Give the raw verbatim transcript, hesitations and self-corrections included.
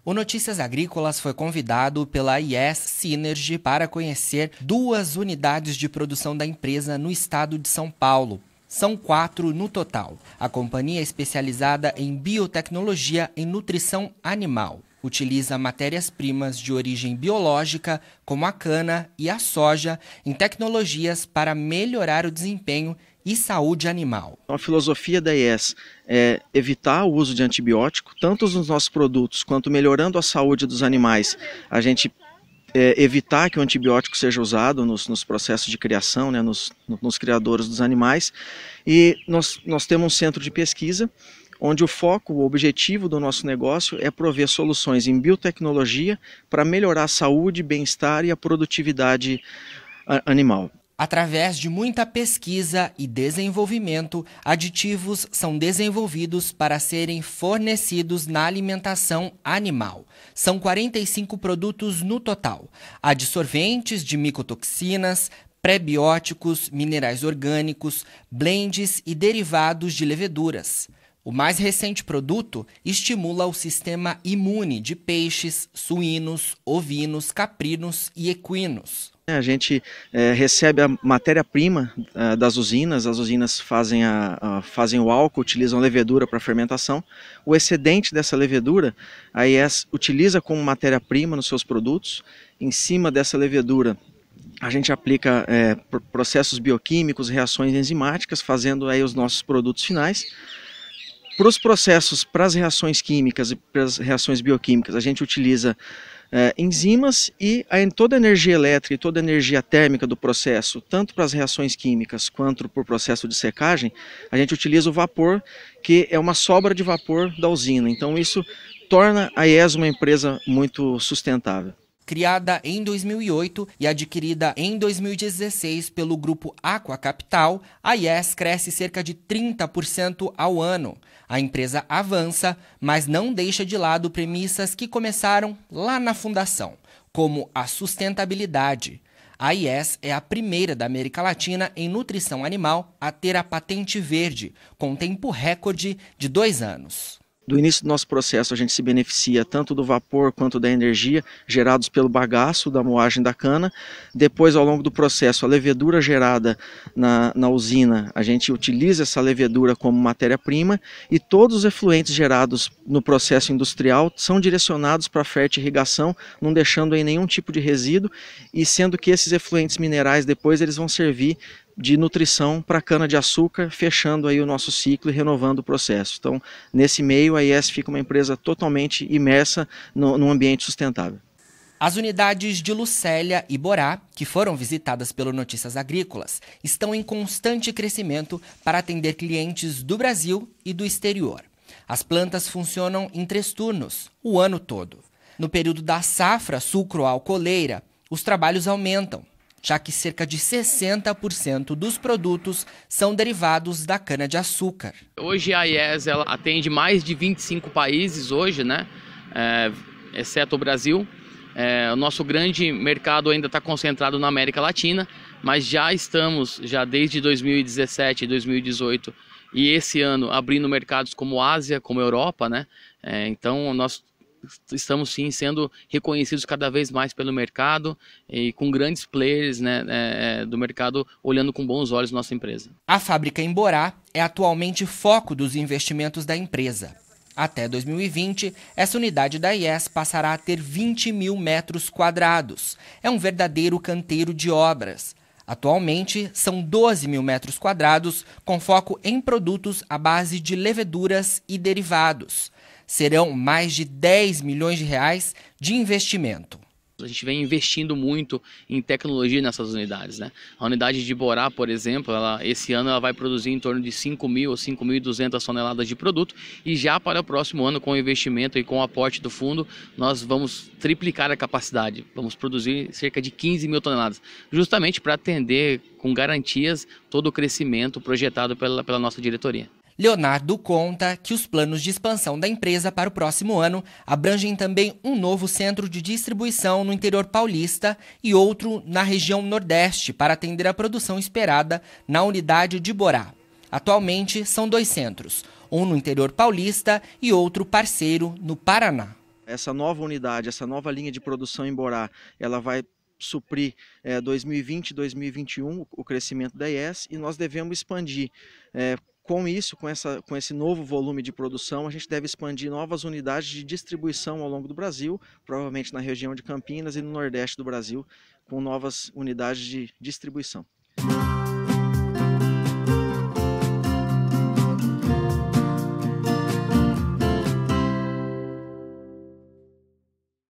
O Notícias Agrícolas foi convidado pela I E S Synergy para conhecer duas unidades de produção da empresa no estado de São Paulo. São quatro no total. A companhia é especializada em biotecnologia em nutrição animal. Utiliza matérias-primas de origem biológica, como a cana e a soja, em tecnologias para melhorar o desempenho e saúde animal. A filosofia da I E S é evitar o uso de antibiótico, tanto nos nossos produtos quanto melhorando a saúde dos animais. A gente é, evitar que o antibiótico seja usado nos, nos processos de criação, né, nos, nos criadores dos animais. E nós, nós temos um centro de pesquisa onde o foco, o objetivo do nosso negócio é prover soluções em biotecnologia para melhorar a saúde, bem-estar e a produtividade animal. Através de muita pesquisa e desenvolvimento, aditivos são desenvolvidos para serem fornecidos na alimentação animal. São quarenta e cinco produtos no total: adsorventes de micotoxinas, pré-bióticos, minerais orgânicos, blends e derivados de leveduras. O mais recente produto estimula o sistema imune de peixes, suínos, ovinos, caprinos e equinos. A gente é, recebe a matéria-prima é, das usinas, as usinas fazem, a, a, fazem o álcool, utilizam levedura para fermentação. O excedente dessa levedura, a I E S utiliza como matéria-prima nos seus produtos. Em cima dessa levedura, a gente aplica é, processos bioquímicos, reações enzimáticas, fazendo aí os nossos produtos finais. Para os processos, para as reações químicas e para as reações bioquímicas, a gente utiliza é, enzimas e a, toda a energia elétrica e toda a energia térmica do processo, tanto para as reações químicas quanto para o processo de secagem, a gente utiliza o vapor, que é uma sobra de vapor da usina. Então isso torna a I E S uma empresa muito sustentável. Criada em dois mil e oito e adquirida em dois mil e dezesseis pelo grupo Aqua Capital, a I E S cresce cerca de trinta por cento ao ano. A empresa avança, mas não deixa de lado premissas que começaram lá na fundação, como a sustentabilidade. A I E S é a primeira da América Latina em nutrição animal a ter a patente verde, com tempo recorde de dois anos. Do início do nosso processo, a gente se beneficia tanto do vapor quanto da energia gerados pelo bagaço da moagem da cana. Depois, ao longo do processo, a levedura gerada na, na usina, a gente utiliza essa levedura como matéria-prima e todos os efluentes gerados no processo industrial são direcionados para a fertirrigação, não deixando aí nenhum tipo de resíduo, e sendo que esses efluentes minerais depois eles vão servir de nutrição para a cana-de-açúcar, fechando aí o nosso ciclo e renovando o processo. Então, nesse meio, a I E S fica uma empresa totalmente imersa no, no ambiente sustentável. As unidades de Lucélia e Borá, que foram visitadas pelo Notícias Agrícolas, estão em constante crescimento para atender clientes do Brasil e do exterior. As plantas funcionam em três turnos, o ano todo. No período da safra sucro-alcooleira, os trabalhos aumentam, já que cerca de sessenta por cento dos produtos são derivados da cana-de-açúcar. Hoje a I E S ela atende mais de vinte e cinco países hoje, né? É, exceto o Brasil. É, o nosso grande mercado ainda está concentrado na América Latina, mas já estamos, já desde dois mil e dezessete, dois mil e dezoito e esse ano, abrindo mercados como Ásia, como Europa, né? É, então nós estamos sim sendo reconhecidos cada vez mais pelo mercado e com grandes players, né, é, do mercado olhando com bons olhos nossa empresa. A fábrica em Borá é atualmente foco dos investimentos da empresa. Até dois mil e vinte, essa unidade da I E S passará a ter vinte mil metros quadrados. É um verdadeiro canteiro de obras. Atualmente, são doze mil metros quadrados, com foco em produtos à base de leveduras e derivados. Serão mais de dez milhões de reais de investimento. A gente vem investindo muito em tecnologia nessas unidades, né? A unidade de Borá, por exemplo, ela, esse ano ela vai produzir em torno de cinco mil ou cinco mil e duzentas toneladas de produto e já para o próximo ano, com o investimento e com o aporte do fundo, nós vamos triplicar a capacidade. Vamos produzir cerca de quinze mil toneladas, justamente para atender com garantias todo o crescimento projetado pela, pela nossa diretoria. Leonardo conta que os planos de expansão da empresa para o próximo ano abrangem também um novo centro de distribuição no interior paulista e outro na região nordeste para atender a produção esperada na unidade de Borá. Atualmente são dois centros, um no interior paulista e outro parceiro no Paraná. Essa nova unidade, essa nova linha de produção em Borá, ela vai suprir é, dois mil e vinte, dois mil e vinte e um o crescimento da I E S, e nós devemos expandir. É, com isso, com, essa, com esse novo volume de produção, a gente deve expandir novas unidades de distribuição ao longo do Brasil, provavelmente na região de Campinas e no Nordeste do Brasil, com novas unidades de distribuição.